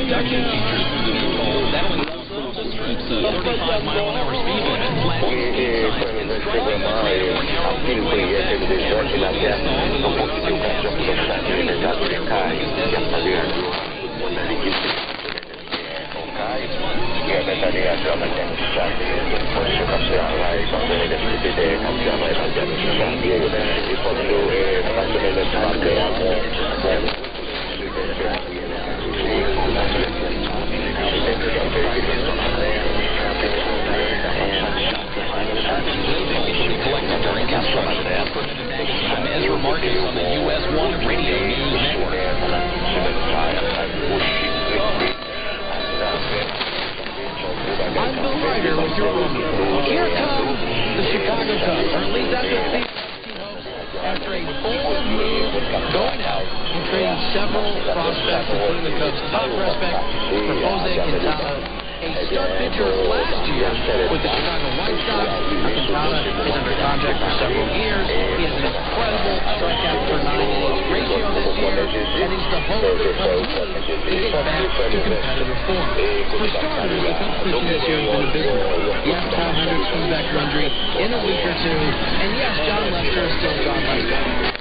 reduction features cruise control, settling themselves at strips, 35-mile-an-hour speed limit, flashing speed signs, and striking a greater, more narrow roadway effect. Ezra Marcus on the US 1 Radio News Network. I'm Bill Ryder with your review. Here comes the Chicago Cubs. Our lead defense after a bold move going out and trading several prospects, including the Cubs' top prospect for Jose Quintana, a star pitcher last year with the Chicago White Sox. Quintana is under contract for several years. He has an incredible strikeout per 9 innings ratio this year, and he's the hope of the Cubs to get back to competitive form. For starters, the Cubs pitching this year has been abysmal. Yes, Tom Hendricks comes back from injury in a week or two, and yes, John Lester is still John Lester.